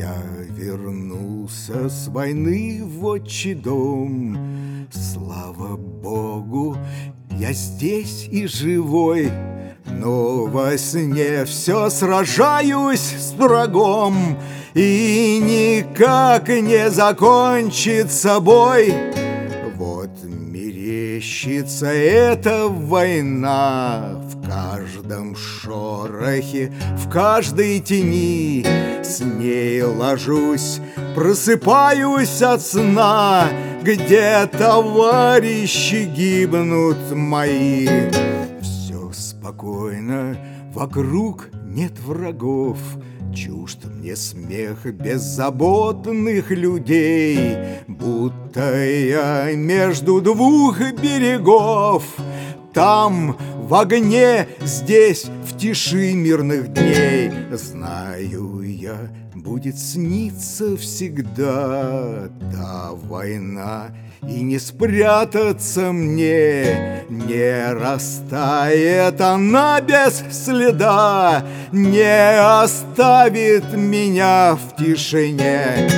Я вернулся с войны в отчий дом. Слава Богу, я здесь и живой. Но во сне все сражаюсь с врагом, и никак не закончится бой. Вот мерещится эта война в каждом шорохе, в каждой тени. С ней ложусь, просыпаюсь от сна, где товарищи гибнут мои. Все спокойно, вокруг нет врагов, чужд мне смех беззаботных людей, будто я между двух берегов. Там в огне, здесь в тиши мирных дней. Знаю я, будет сниться всегда та война, и не спрятаться мне. Не растает она без следа, не оставит меня в тишине.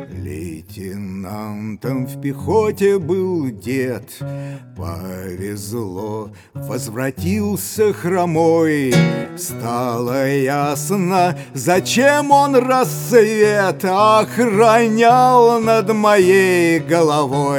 Лейтенантом в пехоте был дед, повезло, возвратился хромой. Стало ясно, зачем он рассвет охранял над моей головой.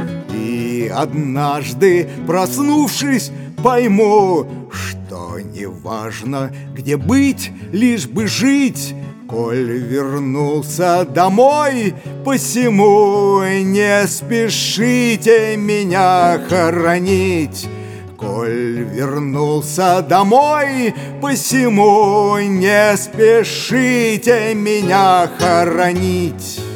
И однажды, проснувшись, пойму, что неважно, где быть, лишь бы жить. Коль вернулся домой, посему не спешите меня хоронить. Коль вернулся домой, посему не спешите меня хоронить.